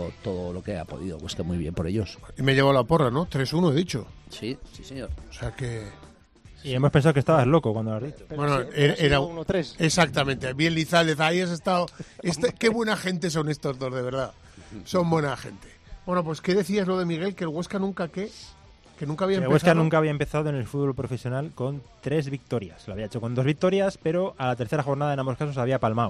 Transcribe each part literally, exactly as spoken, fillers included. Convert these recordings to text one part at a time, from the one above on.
todo todo lo que ha podido. Pues que muy bien por ellos. Y me llevo la porra, ¿no? tres uno he dicho. Sí, sí señor. O sea que... Y hemos pensado que estabas loco cuando lo has dicho. Pero Bueno, sí, era, era uno tres. Exactamente, bien Lizaldez, ahí has estado. Este, qué buena gente son estos dos, de verdad. Son buena gente. Bueno, pues ¿qué decías lo de Miguel? Que el Huesca nunca qué, que nunca había El empezado. Huesca nunca había empezado en el fútbol profesional con tres victorias. Lo había hecho con dos victorias, pero a la tercera jornada en ambos casos había palmado.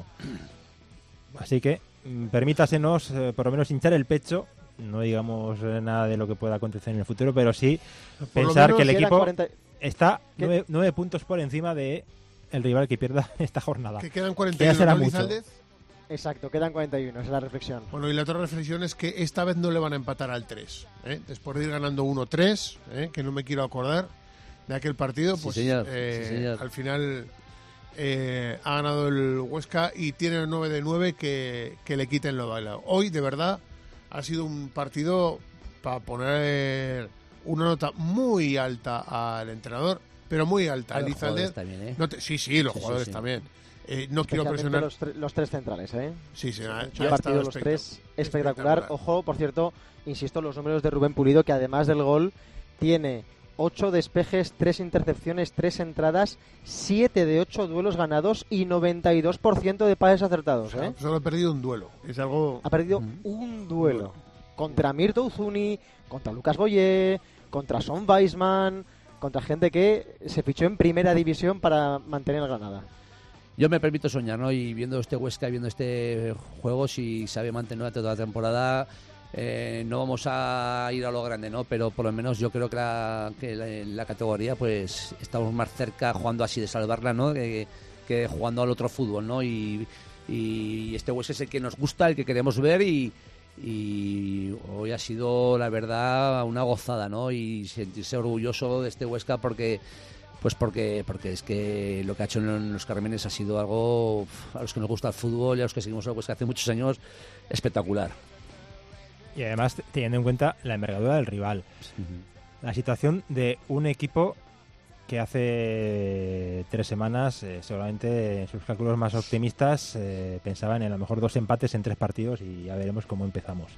Así que mm, permítasenos eh, por lo menos hinchar el pecho. No digamos eh, nada de lo que pueda acontecer en el futuro, pero sí Por lo pensar menos que el quedan equipo cuarenta está ¿Qué? nueve, nueve puntos por encima de el rival que pierda esta jornada. Que quedan Que cuarenta y ya uno, será ¿no, mucho. Lizaldez? Exacto, quedan cuarenta y uno, esa es la reflexión. Bueno, y la otra reflexión es que esta vez no le van a empatar al tres, ¿eh? Después de ir ganando uno tres, ¿eh? Que no me quiero acordar de aquel partido, Sí, pues señor. eh, Sí, señor. al final eh, ha ganado el Huesca y tiene el nueve de nueve que, que le quiten lo bailado. Hoy, de verdad, ha sido un partido para poner una nota muy alta al entrenador, pero muy alta. A los Elizalde, jugadores también, ¿eh? no te- sí, sí, los Sí, sí, jugadores sí. también. Eh, no quiero Especialmente presionar. los, tre- los tres centrales, ¿eh? Sí, sí, ha- Han hecho ha un partido estado los espectac- tres espectacular. Ojo, por cierto, insisto, los números de Rubén Pulido, que además del gol tiene ocho despejes, tres intercepciones, tres entradas, siete de ocho duelos ganados y noventa y dos por ciento de pases acertados, ¿eh? Solo ha perdido un duelo. Es algo. Ha perdido un duelo contra Mirto Uzuni, contra Lucas Boyé, contra Son Weisman, contra gente que se fichó en primera división para mantener el Granada. Yo me permito soñar, ¿no? Y viendo este Huesca, viendo este juego, si sabe mantener durante toda la temporada, eh, no vamos a ir a lo grande, ¿no? Pero por lo menos yo creo que la, que la, la categoría, pues estamos más cerca jugando así de salvarla, ¿no? Que, que jugando al otro fútbol, ¿no? Y, y este Huesca es el que nos gusta, el que queremos ver y, y hoy ha sido, la verdad, una gozada, ¿no? Y sentirse orgulloso de este Huesca porque... Pues porque porque es que lo que ha hecho en los Cármenes ha sido algo, uf, a los que nos gusta el fútbol y a los que seguimos el Huesca hace muchos años, espectacular. Y además teniendo en cuenta la envergadura del rival. La situación de un equipo que hace tres semanas eh, seguramente en sus cálculos más optimistas eh, pensaban en a lo mejor dos empates en tres partidos y ya veremos cómo empezamos.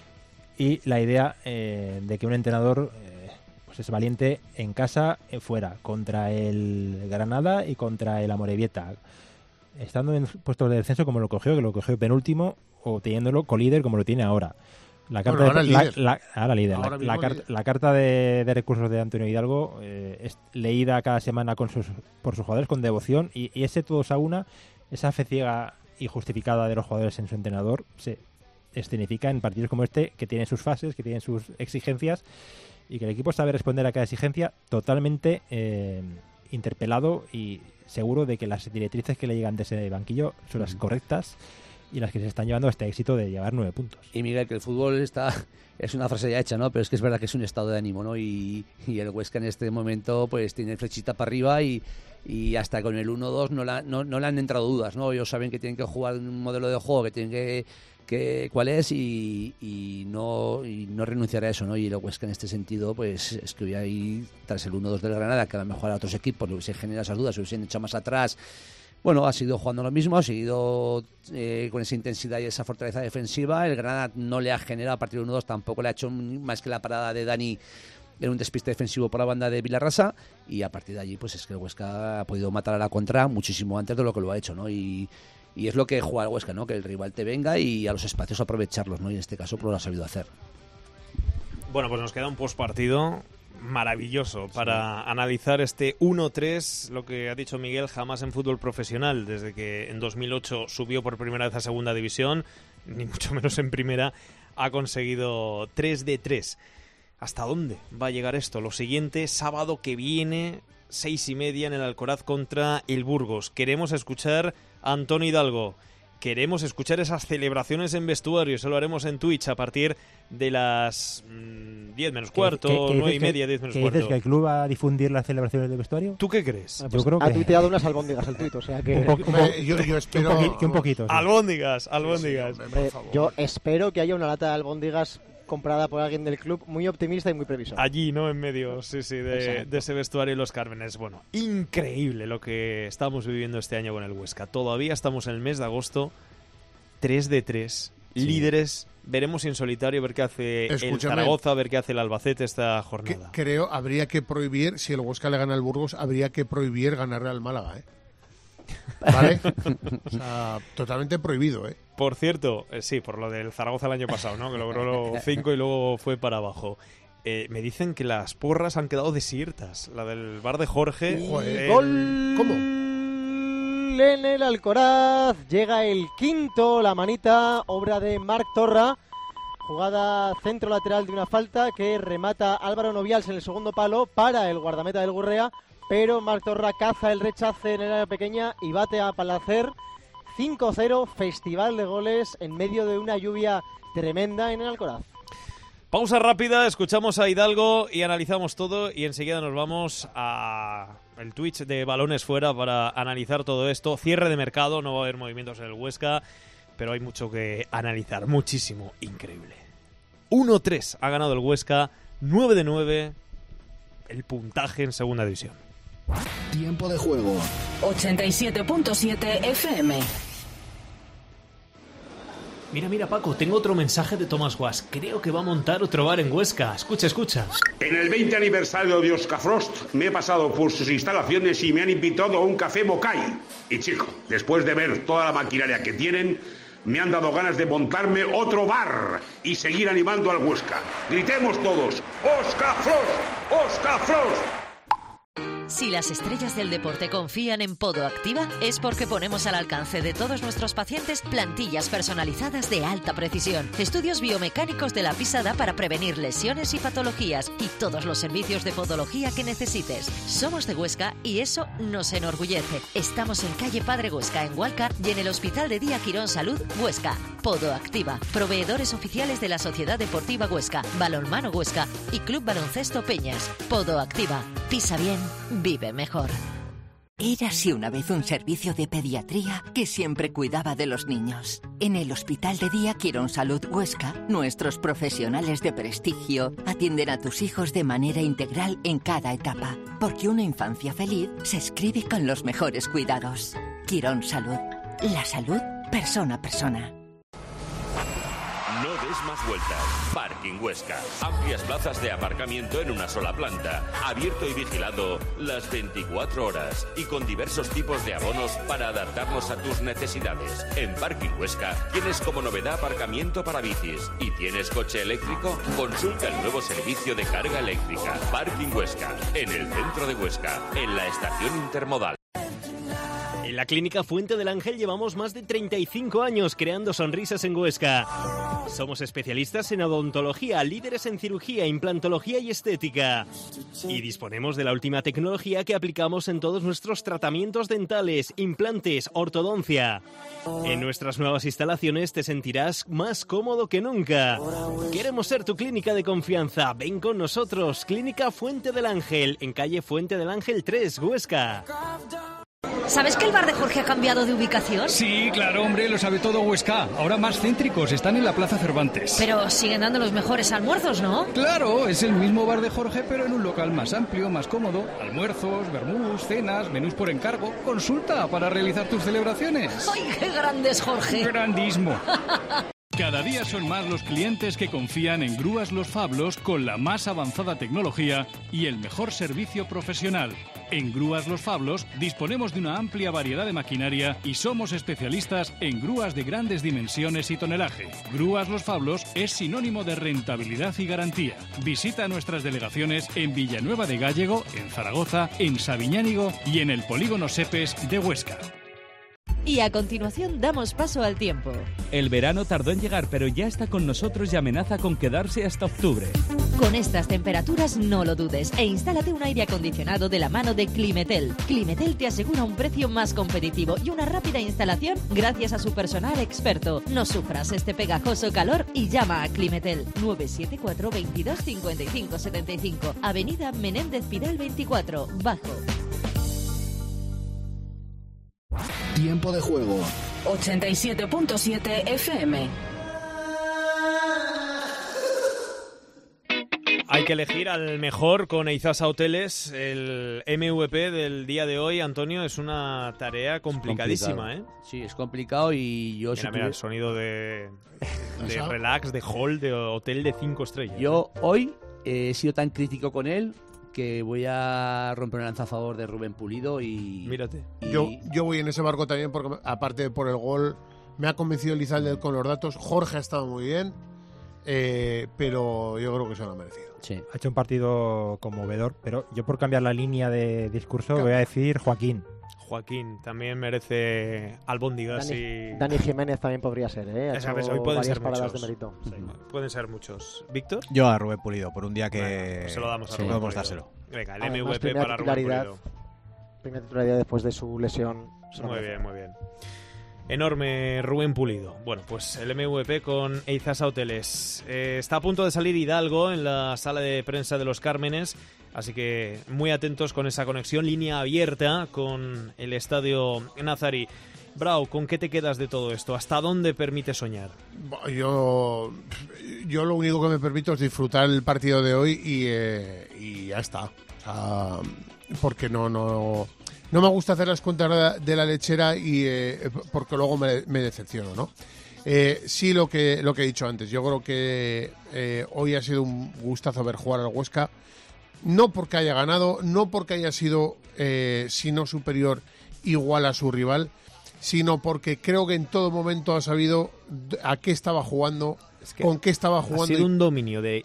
Y la idea eh, de que un entrenador... Eh, es valiente en casa, eh, fuera, contra el Granada y contra el Amorebieta, estando en puestos de descenso como lo cogió, que lo cogió penúltimo, o teniéndolo colíder como lo tiene ahora. La carta Bueno, ahora de, líder. La, la, ahora líder. Ahora La, mismo la, car- líder. la carta de, de recursos de Antonio Hidalgo eh, es leída cada semana con sus, por sus jugadores con devoción y, y ese todos a una, esa fe ciega y justificada de los jugadores en su entrenador se escenifica en partidos como este que tienen sus fases, que tienen sus exigencias y que el equipo sabe responder a cada exigencia totalmente eh, interpelado y seguro de que las directrices que le llegan de ese banquillo son las correctas y las que se están llevando a este éxito de llevar nueve puntos. Y Miguel, que el fútbol está es una frase ya hecha, ¿no? Pero es que es verdad que es un estado de ánimo, ¿no? Y, y el Huesca en este momento pues tiene flechita para arriba y, y hasta con el uno dos no, la, no, no le han entrado dudas, ¿no? Ellos saben que tienen que jugar un modelo de juego, que tienen que que cuál es y, y no y no renunciar a eso, ¿no? Y el Huesca en este sentido pues es que hoy ahí tras el uno dos del Granada, que a lo mejor a otros equipos le se genera esas dudas, se hubiesen echado más atrás. Bueno, ha seguido jugando lo mismo, ha seguido eh, con esa intensidad y esa fortaleza defensiva. El Granada no le ha generado a partir del uno dos, tampoco le ha hecho más que la parada de Dani en un despiste defensivo por la banda de Vilarrasa y a partir de allí pues es que el Huesca ha podido matar a la contra muchísimo antes de lo que lo ha hecho, ¿no? Y Y es lo que juega el Huesca, ¿no? Que el rival te venga y a los espacios aprovecharlos, ¿no? Y en este caso pues lo ha sabido hacer. Bueno, pues nos queda un postpartido maravilloso para sí. analizar este uno tres, lo que ha dicho Miguel, jamás en fútbol profesional, desde que en dos mil ocho subió por primera vez a segunda división, ni mucho menos en primera, ha conseguido tres de tres. ¿Hasta dónde va a llegar esto? Lo siguiente, sábado que viene, seis y media en el Alcoraz contra el Burgos. Queremos escuchar a Antonio Hidalgo. Queremos escuchar esas celebraciones en vestuario. Eso lo haremos en Twitch a partir de las mmm, diez menos cuarto, nueve y media, diez menos ¿qué cuarto. dices, que el club va a difundir las celebraciones de vestuario? ¿Tú qué crees? Ah, pues yo creo ha que... tuiteado unas albóndigas el tuit, o sea que... un po- un po- Hombre, yo, yo espero... que un, poqui- que un poquito. Sí. Albóndigas, albóndigas. Sí, sí, hombre, por Hombre, favor. yo espero que haya una lata de albóndigas comprada por alguien del club muy optimista y muy previsor. Allí, ¿no? En medio, sí, sí, de, de ese vestuario y los Cármenes. Bueno, increíble lo que estamos viviendo este año con el Huesca. Todavía estamos en el mes de agosto, tres de tres, sí. líderes. Veremos en solitario, ver qué hace Escúchame. el Zaragoza, ver qué hace el Albacete esta jornada. Que, creo, habría que prohibir, si el Huesca le gana al Burgos, habría que prohibir ganarle al Málaga, ¿eh? ¿Vale? O sea, totalmente prohibido, ¿eh? Por cierto, eh, sí, por lo del Zaragoza el año pasado, ¿no? Que logró cinco y luego fue para abajo. Eh, me dicen que las porras han quedado desiertas. La del bar de Jorge. El... ¡Gol! ¿Cómo? En el Alcoraz llega el quinto, la manita, obra de Marc Torra, jugada centro lateral de una falta que remata Álvaro Novials en el segundo palo para el guardameta del Gurrea, pero Marc Torra caza el rechace en el área pequeña y bate a Palacer. Cinco cero, festival de goles en medio de una lluvia tremenda en el Alcoraz. Pausa rápida, escuchamos a Hidalgo y analizamos todo y enseguida nos vamos a el Twitch de Balones Fuera para analizar todo esto. Cierre de mercado, no va a haber movimientos en el Huesca, pero hay mucho que analizar, muchísimo, increíble. uno tres ha ganado el Huesca, nueve de nueve, el puntaje en segunda división. Tiempo de juego. ochenta y siete punto siete F M. Mira, mira, Paco, tengo otro mensaje de Tomás Guas. Creo que va a montar otro bar en Huesca. Escucha, escucha. En el veinte aniversario de Oscar Frost me he pasado por sus instalaciones y me han invitado a un café Mokai. Y chico, después de ver toda la maquinaria que tienen, me han dado ganas de montarme otro bar y seguir animando al Huesca. Gritemos todos, ¡Oscar Frost! ¡Oscar Frost! Si las estrellas del deporte confían en Podo Activa, es porque ponemos al alcance de todos nuestros pacientes plantillas personalizadas de alta precisión, estudios biomecánicos de la pisada para prevenir lesiones y patologías y todos los servicios de podología que necesites. Somos de Huesca y eso nos enorgullece. Estamos en calle Padre Huesca, en Hualca, y en el Hospital de Día Quirón Salud, Huesca. Podo Activa, proveedores oficiales de la Sociedad Deportiva Huesca, Balonmano Huesca y Club Baloncesto Peñas. Podo Activa, pisa bien, vive mejor. Érase una vez un servicio de pediatría que siempre cuidaba de los niños. En el Hospital de Día Quirón Salud Huesca, nuestros profesionales de prestigio atienden a tus hijos de manera integral en cada etapa, porque una infancia feliz se escribe con los mejores cuidados. Quirón Salud. La salud persona a persona. No des más vueltas. Parking Huesca. Amplias plazas de aparcamiento en una sola planta. Abierto y vigilado las veinticuatro horas. Y con diversos tipos de abonos para adaptarnos a tus necesidades. En Parking Huesca tienes como novedad aparcamiento para bicis. ¿Y tienes coche eléctrico? Consulta el nuevo servicio de carga eléctrica. Parking Huesca. En el centro de Huesca. En la estación intermodal. En la Clínica Fuente del Ángel llevamos más de treinta y cinco años creando sonrisas en Huesca. Somos especialistas en odontología, líderes en cirugía, implantología y estética. Y disponemos de la última tecnología que aplicamos en todos nuestros tratamientos dentales, implantes, ortodoncia. En nuestras nuevas instalaciones te sentirás más cómodo que nunca. Queremos ser tu clínica de confianza. Ven con nosotros. Clínica Fuente del Ángel, en calle Fuente del Ángel tres, Huesca. ¿Sabes que el bar de Jorge ha cambiado de ubicación? Sí, claro, hombre, lo sabe todo Huesca. Ahora más céntricos, están en la Plaza Cervantes. Pero siguen dando los mejores almuerzos, ¿no? Claro, es el mismo bar de Jorge, pero en un local más amplio, más cómodo. Almuerzos, vermús, cenas, menús por encargo. Consulta para realizar tus celebraciones. ¡Ay, qué grande es Jorge! ¡Grandísimo! Cada día son más los clientes que confían en Grúas Los Fablos con la más avanzada tecnología y el mejor servicio profesional. En Grúas Los Fablos disponemos de una amplia variedad de maquinaria y somos especialistas en grúas de grandes dimensiones y tonelaje. Grúas Los Fablos es sinónimo de rentabilidad y garantía. Visita nuestras delegaciones en Villanueva de Gállego, en Zaragoza, en Sabiñánigo y en el Polígono Sepes de Huesca. Y a continuación damos paso al tiempo. El verano tardó en llegar, pero ya está con nosotros y amenaza con quedarse hasta octubre. Con estas temperaturas no lo dudes e instálate un aire acondicionado de la mano de Climetel. Climetel te asegura un precio más competitivo y una rápida instalación gracias a su personal experto. No sufras este pegajoso calor y llama a Climetel nueve siete cuatro, veintidós, cincuenta y cinco, setenta y cinco, Avenida Menéndez Pidal veinticuatro, Bajo. Tiempo de juego. ochenta y siete punto siete F M. Hay que elegir al mejor con Eizasa Hoteles. El M V P del día de hoy, Antonio, es una tarea complicadísima, ¿eh? Sí, es complicado y yo... Mira, si mira, tuve... el sonido de... de Eso. relax, de hall, de hotel de cinco estrellas. Yo hoy he sido tan crítico con él que voy a romper una lanza a favor de Rubén Pulido y... Mírate. y- Yo, yo voy en ese barco también porque, aparte de por el gol, me ha convencido Elizalde con los datos. Jorge ha estado muy bien, eh, pero yo creo que se lo ha merecido. Sí. Ha hecho un partido conmovedor, pero yo por cambiar la línea de discurso voy a decir Joaquín. Joaquín también merece albóndigas Dani, y... Dani Jiménez también podría ser, ¿eh? Ha Ya hecho sabes, hoy pueden varias ser paradas muchos. de mérito. Sí, pueden ser muchos. ¿Víctor? Yo a Rubén Pulido, por un día que... Venga, pues se lo damos a sí, Rubén podemos Pulido. dárselo. Venga, el Además, M V P primera para Rubén titularidad, Pulido. primera titularidad después de su lesión. se lo Muy merece. bien, muy bien. Enorme Rubén Pulido. Bueno, pues el M V P con Eizasa Hoteles. Eh, está a punto de salir Hidalgo en la sala de prensa de Los Cármenes, así que muy atentos con esa conexión, línea abierta con el estadio Nazarí. Brau, ¿con qué te quedas de todo esto? ¿Hasta dónde permite soñar? Yo, yo lo único que me permito es disfrutar el partido de hoy y, eh, y ya está. O sea, porque no, no, no me gusta hacer las cuentas de la lechera y eh, porque luego me, me decepciono, ¿no? Eh, sí, lo que, lo que he dicho antes. Yo creo que eh, hoy ha sido un gustazo ver jugar al Huesca. No porque haya ganado, no porque haya sido, eh, si no superior, igual a su rival, sino porque creo que en todo momento ha sabido a qué estaba jugando, con qué estaba jugando. Ha sido un dominio de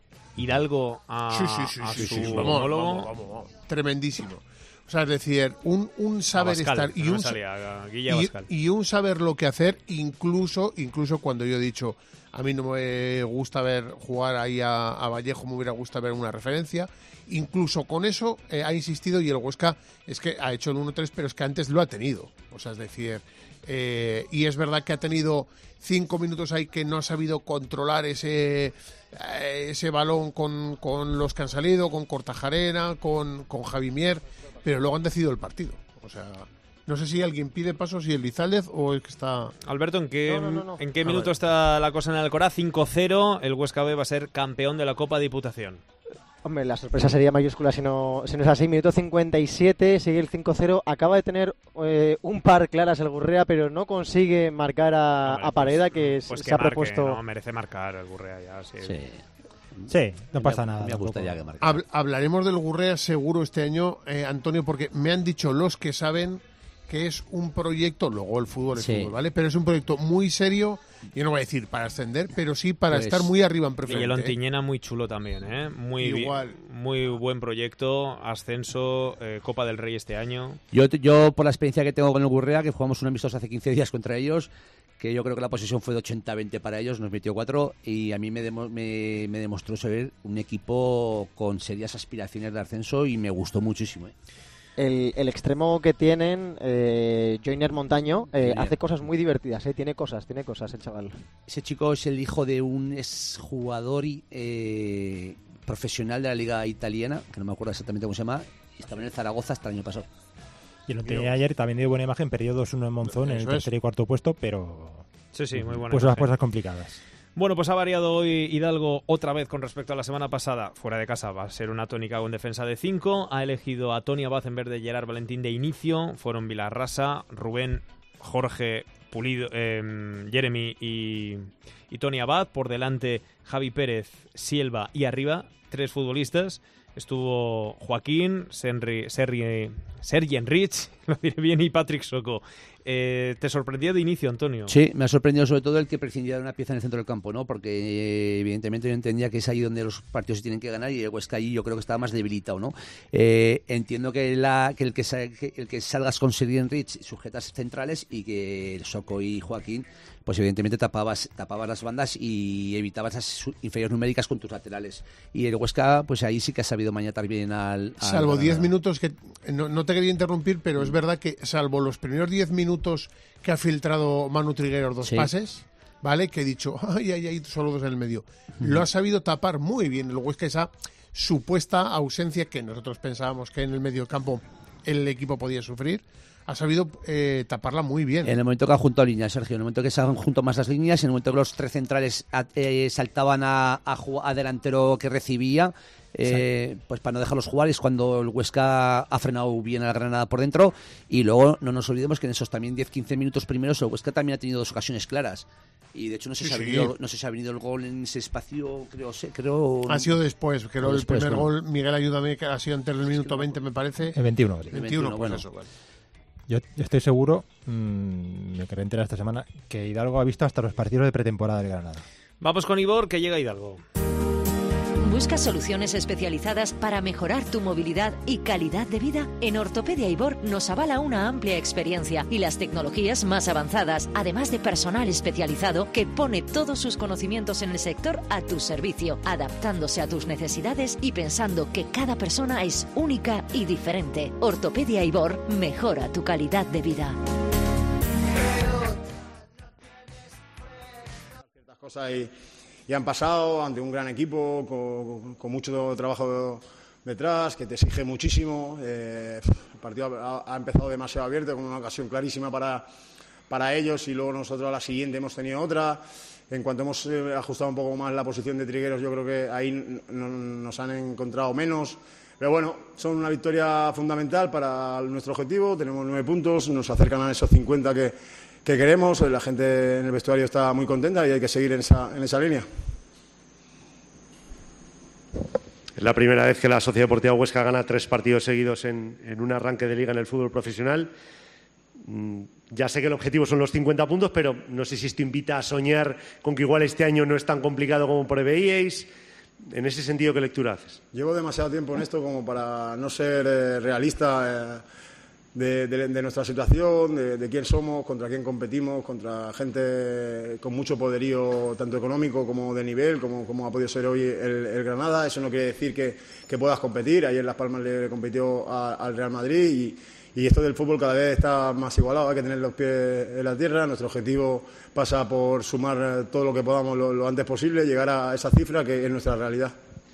Hidalgo a, Sí, sí, sí, a sí, su sí, vamos, homólogo. vamos, vamos, vamos. Tremendísimo. O sea, es decir, un, un saber Abascal, estar que y no me un, salía, a Guille y, Abascal. y un saber lo que hacer, incluso, incluso cuando yo he dicho, a mí no me gusta ver jugar ahí a, a Vallejo, me hubiera gustado ver una referencia. Incluso con eso eh, ha insistido y el Huesca es que ha hecho el uno tres, pero es que antes lo ha tenido. O sea, es decir, eh, y es verdad que ha tenido cinco minutos ahí que no ha sabido controlar ese, eh, ese balón con, con los que han salido, con Cortajarena, con, con Javi Mier, pero luego han decidido el partido. O sea, no sé si alguien pide pasos, si el Lizaldez o el que está... Alberto, ¿en qué, No, no, no, no. ¿en qué A minuto ver. está la cosa en Alcoraz? cinco cero, el Huesca B va a ser campeón de la Copa Diputación. Hombre, la sorpresa sería mayúscula si no, si no es así. Minuto cincuenta y siete, sigue el cinco cero. Acaba de tener eh, un par claras el Gurrea, pero no consigue marcar a, Hombre, a Pareda, pues- que pues se que ha marque, propuesto... No, merece marcar el Gurrea ya. Sí. Sí. Sí, no pasa Me- nada. Me tampoco. gustaría que marque. Hab- hablaremos del Gurrea seguro este año, eh, Antonio, porque me han dicho los que saben que es un proyecto, luego el fútbol es Sí. fútbol, ¿vale? Pero es un proyecto muy serio, yo no voy a decir para ascender, pero sí para Pues- estar muy arriba en Y el preferente. ¿eh? Ontiñena muy chulo también, ¿eh? Muy, bi- Igual. muy buen proyecto, ascenso, eh, Copa del Rey este año. Yo, yo, por la experiencia que tengo con el Gurrea, que jugamos un amistoso hace quince días contra ellos, que yo creo que la posesión fue de ochenta a veinte para ellos, nos metió cuatro y a mí me, demo- me, me demostró ser un equipo con serias aspiraciones de ascenso y me gustó muchísimo. ¿eh? El, el extremo que tienen, eh, Joiner Montaño, eh, Joiner. hace cosas muy divertidas, eh, tiene cosas, tiene cosas el chaval. Ese chico es el hijo de un exjugador y, eh, profesional de la liga italiana, que no me acuerdo exactamente cómo se llama, y estaba en el Zaragoza hasta el año pasado. Y lo tenía ayer, también dio buena imagen, perdió dos uno en Monzón en el Eso es. tercer y cuarto puesto, pero Sí, sí, muy buena pues las imagen. cosas complicadas. Bueno, pues ha variado hoy Hidalgo otra vez con respecto a la semana pasada. Fuera de casa va a ser una tónica con defensa de cinco. Ha elegido a Tony Abad en vez de Gerard Valentín de inicio. Fueron Vilarrasa, Rubén, Jorge, Pulido, eh, Jeremy y, y Tony Abad. Por delante Javi Pérez, Silva y arriba tres futbolistas. Estuvo Joaquín, Sergi, Sergi, Sergi Enrich, lo diré bien, y Patrick Soco. Eh, ¿Te sorprendió de inicio, Antonio? Sí, me ha sorprendido sobre todo el que prescindiera de una pieza en el centro del campo, ¿no? Porque eh, evidentemente yo entendía que es ahí donde los partidos se tienen que ganar y el Huesca allí yo creo que estaba más debilitado, ¿no? Eh, entiendo que, la, que, el que, sa- que el que salgas con Sergi Enrich sujetas centrales y que Soco y Joaquín, pues evidentemente tapabas, tapabas las bandas y evitabas las su- inferiores numéricas con tus laterales. Y el Huesca, pues ahí sí que ha sabido maniatar bien al... al Salvo diez Granada. minutos que no, no te quería interrumpir, pero es verdad que salvo los primeros diez minutos que ha filtrado Manu Trigueros dos Sí. pases, ¿vale? Que he dicho, ay, ay, ay, solo dos en el medio. Lo ha sabido tapar muy bien. Luego es que esa supuesta ausencia que nosotros pensábamos que en el medio campo el equipo podía sufrir, ha sabido eh, taparla muy bien. En el momento que ha juntado líneas, Sergio, en el momento que se han juntado más las líneas, en el momento que los tres centrales eh, saltaban a, a, a delantero que recibía, eh, pues para no dejarlos jugar, es cuando el Huesca ha frenado bien a la Granada por dentro. Y luego no nos olvidemos que en esos también diez quince minutos primeros el Huesca también ha tenido dos ocasiones claras. Y de hecho no sé, Sí, si ha sí. venido, no sé si ha venido el gol en ese espacio, creo, sé, creo Ha sido después, creo el después, primer bueno. gol, Miguel, ayúdame, que ha sido antes del minuto veinte, me parece. El veintiuno, sí. veintiuno, pues bueno. eso, vale. Yo, yo estoy seguro, mmm, me quería enterar esta semana, que Hidalgo ha visto hasta los partidos de pretemporada de Granada. Vamos con Ibor, que llega Hidalgo. ¿Buscas soluciones especializadas para mejorar tu movilidad y calidad de vida? En Ortopedia Ibor nos avala una amplia experiencia y las tecnologías más avanzadas, además de personal especializado que pone todos sus conocimientos en el sector a tu servicio, adaptándose a tus necesidades y pensando que cada persona es única y diferente. Ortopedia Ibor mejora tu calidad de vida. Ciertas cosas y... y han pasado ante un gran equipo con, con mucho trabajo detrás, que te exige muchísimo. Eh, el partido ha, ha empezado demasiado abierto, con una ocasión clarísima para, para ellos, y luego nosotros a la siguiente hemos tenido otra. En cuanto hemos eh, ajustado un poco más la posición de Trigueros, yo creo que ahí no, nos han encontrado menos. Pero bueno, son una victoria fundamental para nuestro objetivo. Tenemos nueve puntos, nos acercan a esos cincuenta que... que queremos. La gente en el vestuario está muy contenta y hay que seguir en esa, en esa línea. Es la primera vez que la Sociedad Deportiva Huesca gana tres partidos seguidos en, en un arranque de liga en el fútbol profesional. Mm, ya sé que el objetivo son los cincuenta puntos, pero no sé si esto invita a soñar con que igual este año no es tan complicado como preveíais. En ese sentido, ¿qué lectura haces? Llevo demasiado tiempo en esto como para no ser eh, realista eh, De, de, de nuestra situación, de, de quién somos, contra quién competimos, contra gente con mucho poderío, tanto económico como de nivel, como, como ha podido ser hoy el, el Granada. Eso no quiere decir que, que puedas competir. Ayer Las Palmas le compitió a, al Real Madrid y, y esto del fútbol cada vez está más igualado. Hay que tener los pies en la tierra. Nuestro objetivo pasa por sumar todo lo que podamos lo, lo antes posible, llegar a esa cifra que es nuestra realidad.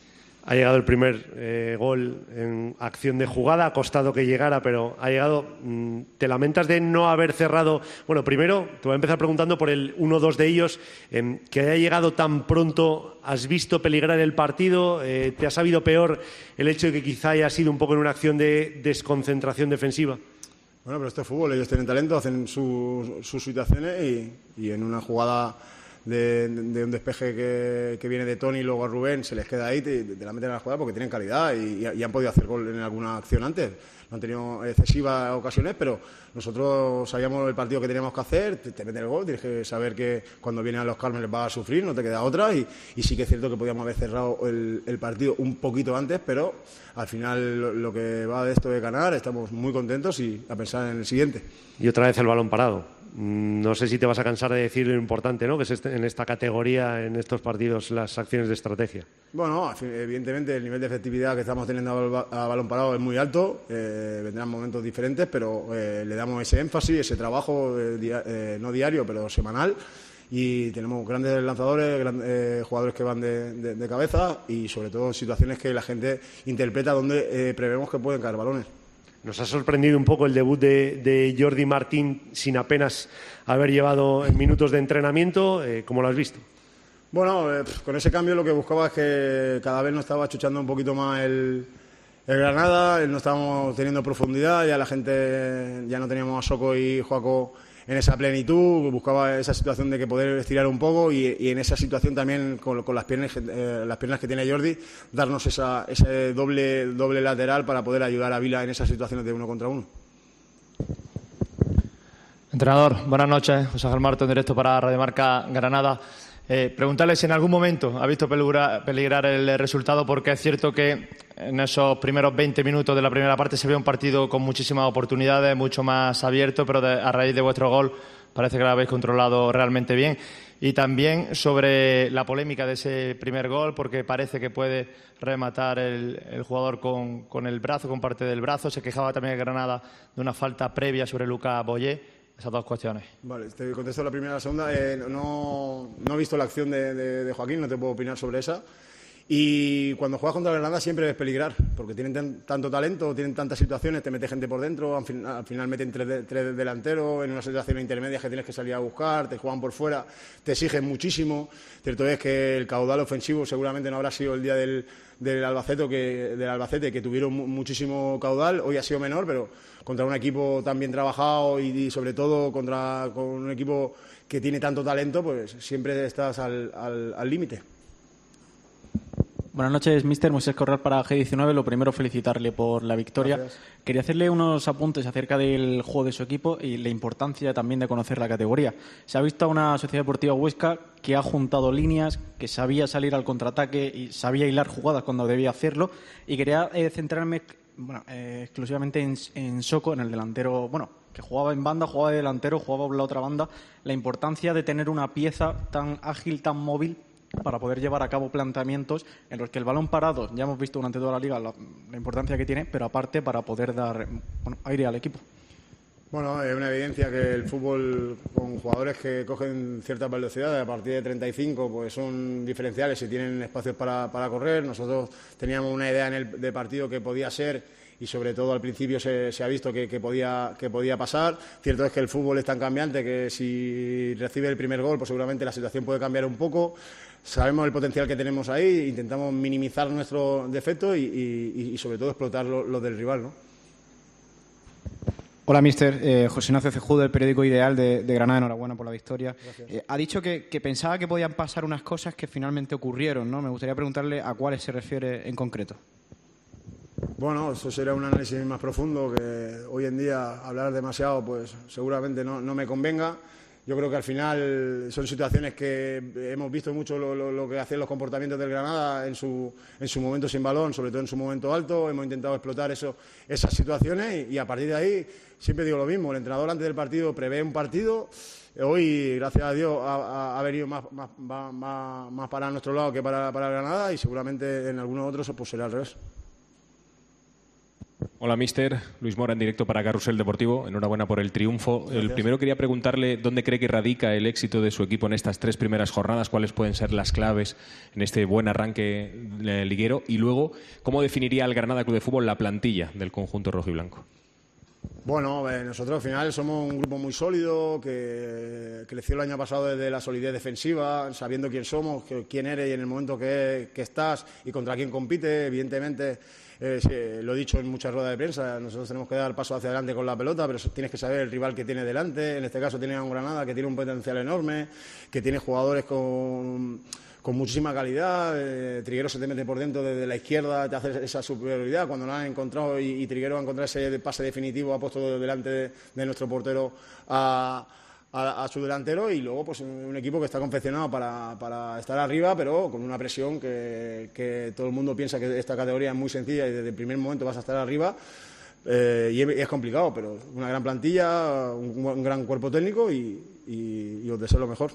Ha llegado el primer eh, gol en acción de jugada, ha costado que llegara, pero ha llegado. ¿Te lamentas de no haber cerrado? Bueno, primero te voy a empezar preguntando por el uno dos de ellos, eh, que haya llegado tan pronto. ¿Has visto peligrar el partido? Eh, ¿Te ha sabido peor el hecho de que quizá haya sido un poco en una acción de desconcentración defensiva? Bueno, pero esto es fútbol, ellos tienen talento, hacen su, sus situaciones y, y en una jugada De, de un despeje que, que viene de Toni y luego a Rubén, se les queda ahí, te, te la meten en la jugada porque tienen calidad y, y han podido hacer gol en alguna acción antes. No han tenido excesivas ocasiones, pero nosotros sabíamos el partido que teníamos que hacer, te, te meten el gol, tienes que saber que cuando vienen a los Cármenes vas a sufrir, no te queda otra, y, y sí que es cierto que podíamos haber cerrado el, el partido un poquito antes, pero al final lo, lo que va de esto es ganar, estamos muy contentos y a pensar en el siguiente. Y otra vez el balón parado. No sé si te vas a cansar de decir lo importante, ¿no?, que es este, en esta categoría, en estos partidos, las acciones de estrategia. Bueno, evidentemente el nivel de efectividad que estamos teniendo a balón parado es muy alto, eh, vendrán momentos diferentes, pero eh, le damos ese énfasis, ese trabajo, eh, dia, eh, no diario, pero semanal, y tenemos grandes lanzadores, grandes, eh, jugadores que van de, de, de cabeza y sobre todo situaciones que la gente interpreta donde eh, prevemos que pueden caer balones. Nos ha sorprendido un poco el debut de, de Jordi Martín sin apenas haber llevado minutos de entrenamiento. Eh, ¿Cómo lo has visto? Bueno, eh, con ese cambio lo que buscaba es que cada vez nos estaba achuchando un poquito más el, el Granada, no estábamos teniendo profundidad, ya la gente, ya no teníamos a Soko y Joaco en esa plenitud, buscaba esa situación de que poder estirar un poco y, y en esa situación también con, con las piernas eh, las piernas que tiene Jordi, darnos esa, ese doble, doble lateral para poder ayudar a Vila en esas situaciones de uno contra uno. Entrenador, buenas noches. José Ángel Marto en directo para Radio Marca Granada. Eh, preguntarle si en algún momento ha visto peligrar, peligrar el resultado, porque es cierto que en esos primeros veinte minutos de la primera parte se vio un partido con muchísimas oportunidades, mucho más abierto, pero de, a raíz de vuestro gol parece que lo habéis controlado realmente bien. Y también sobre la polémica de ese primer gol, porque parece que puede rematar el, el jugador con, con el brazo, con parte del brazo. Se quejaba también el Granada de una falta previa sobre Lucas Boyé. Esas dos cuestiones. Vale, te contesto la primera y la segunda. Eh, no, no he visto la acción de, de, de Joaquín, no te puedo opinar sobre esa. Y cuando juegas contra Granada siempre ves peligrar, porque tienen tan, tanto talento, tienen tantas situaciones, te mete gente por dentro, al, fin, al final meten tres, de, tres delanteros en una situación intermedia que tienes que salir a buscar, te juegan por fuera, te exigen muchísimo. Cierto es que el caudal ofensivo seguramente no habrá sido el día del, del, Albacete, que, del Albacete, que tuvieron muchísimo caudal, hoy ha sido menor, pero contra un equipo tan bien trabajado y, y sobre todo contra con un equipo que tiene tanto talento, pues siempre estás al límite. Buenas noches, míster Moisés Corral para G diecinueve. Lo primero, felicitarle por la victoria. Gracias. Quería hacerle unos apuntes acerca del juego de su equipo y la importancia también de conocer la categoría. Se ha visto a una Sociedad Deportiva Huesca que ha juntado líneas, que sabía salir al contraataque y sabía hilar jugadas cuando debía hacerlo. Y quería eh, centrarme bueno, eh, exclusivamente en, en Soko, en el delantero, bueno, que jugaba en banda, jugaba de delantero, jugaba por la otra banda. La importancia de tener una pieza tan ágil, tan móvil, para poder llevar a cabo planteamientos en los que el balón parado, ya hemos visto durante toda la liga la, la importancia que tiene, pero aparte para poder dar bueno, aire al equipo. Bueno, es una evidencia que el fútbol con jugadores que cogen ciertas velocidades a partir de treinta y cinco pues son diferenciales y tienen espacios para, para correr. Nosotros teníamos una idea en el de partido que podía ser y sobre todo al principio se, se ha visto que, que, podía, que podía pasar. Cierto es que el fútbol es tan cambiante que si recibe el primer gol pues seguramente la situación puede cambiar un poco. Sabemos el potencial que tenemos ahí, intentamos minimizar nuestros defectos y, y, y sobre todo explotar los lo del rival, ¿no? Hola, míster. Eh, José Ignacio Cejudo, del periódico Ideal de, de Granada. Enhorabuena por la victoria. Eh, ha dicho que, que pensaba que podían pasar unas cosas que finalmente ocurrieron, ¿no? Me gustaría preguntarle a cuáles se refiere en concreto. Bueno, eso sería un análisis más profundo que hoy en día hablar demasiado pues seguramente no, no me convenga. Yo creo que al final son situaciones que hemos visto mucho lo, lo, lo que hacen los comportamientos del Granada en su, en su momento sin balón, sobre todo en su momento alto. Hemos intentado explotar eso, esas situaciones y, y a partir de ahí siempre digo lo mismo. El entrenador antes del partido prevé un partido. Hoy, gracias a Dios, ha, ha venido más, más, más, más para nuestro lado que para, para el Granada y seguramente en algunos otros pues será al revés. Hola, míster. Luis Mora, en directo para Carrusel Deportivo. Enhorabuena por el triunfo. Gracias. El primero quería preguntarle dónde cree que radica el éxito de su equipo en estas tres primeras jornadas, cuáles pueden ser las claves en este buen arranque liguero y luego, ¿cómo definiría el Granada Club de Fútbol la plantilla del conjunto rojiblanco? Bueno, eh, nosotros al final somos un grupo muy sólido que creció el año pasado desde la solidez defensiva, sabiendo quién somos, quién eres y en el momento que, que estás y contra quién compite. Evidentemente, eh, sí, lo he dicho en muchas ruedas de prensa, nosotros tenemos que dar paso hacia adelante con la pelota, pero tienes que saber el rival que tiene delante. En este caso tiene a un Granada que tiene un potencial enorme, que tiene jugadores con... con muchísima calidad. eh, Triguero se te mete por dentro desde la izquierda, te hace esa superioridad cuando lo han encontrado y, y Triguero va a encontrar ese pase definitivo, ha puesto delante de, de nuestro portero a, a, a su delantero y luego pues un equipo que está confeccionado para, para estar arriba pero con una presión que, que todo el mundo piensa que esta categoría es muy sencilla y desde el primer momento vas a estar arriba. Eh, y, es, y es complicado, pero una gran plantilla, un, un gran cuerpo técnico y, y, y os deseo lo mejor.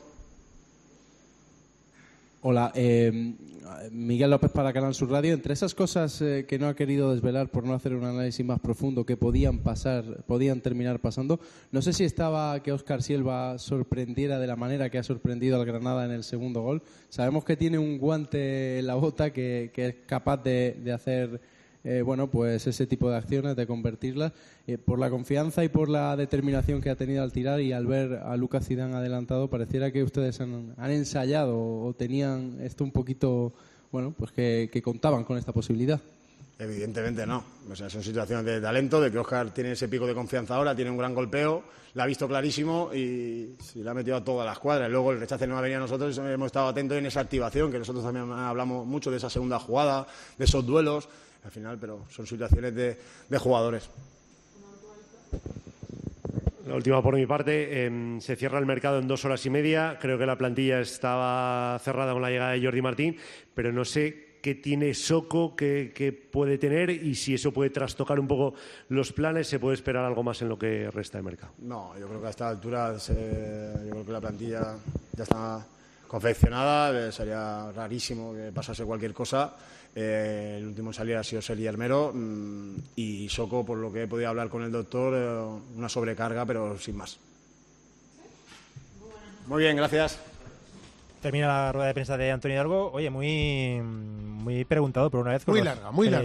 Hola, eh, Miguel López para Canal Sur Radio. Entre esas cosas eh, que no ha querido desvelar por no hacer un análisis más profundo que podían pasar, podían terminar pasando, no sé si estaba que Óscar Silva sorprendiera de la manera que ha sorprendido al Granada en el segundo gol. Sabemos que tiene un guante en la bota que, que es capaz de, de hacer eh, bueno, pues ese tipo de acciones, de convertirlas. Eh, por la confianza y por la determinación que ha tenido al tirar y al ver a Lucas Zidane adelantado, pareciera que ustedes han, han ensayado o tenían esto un poquito, bueno, pues que, que contaban con esta posibilidad. Evidentemente no. O sea, son situaciones de talento, de que Óscar tiene ese pico de confianza ahora, tiene un gran golpeo, la ha visto clarísimo y sí, la ha metido a todas las cuadras. Luego el rechace no ha venido a nosotros, hemos estado atentos en esa activación, que nosotros también hablamos mucho de esa segunda jugada, de esos duelos, al final, pero son situaciones de, de jugadores. La última por mi parte, eh, se cierra el mercado en dos horas y media. Creo que la plantilla estaba cerrada con la llegada de Jordi Martín, pero no sé qué tiene Soko, qué, qué puede tener y si eso puede trastocar un poco los planes. ¿Se puede esperar algo más en lo que resta de mercado? No, yo creo que a esta altura eh, yo creo que la plantilla ya está confeccionada. Eh, sería rarísimo que pasase cualquier cosa. Eh, el último en salir ha sido Sergi Armero mmm, y Soko, por lo que he podido hablar con el doctor, eh, una sobrecarga, pero sin más. Muy bien, gracias. Termina la rueda de prensa de Antonio Hidalgo. Oye, muy, muy preguntado por una vez. Muy los, larga, muy eh, larga.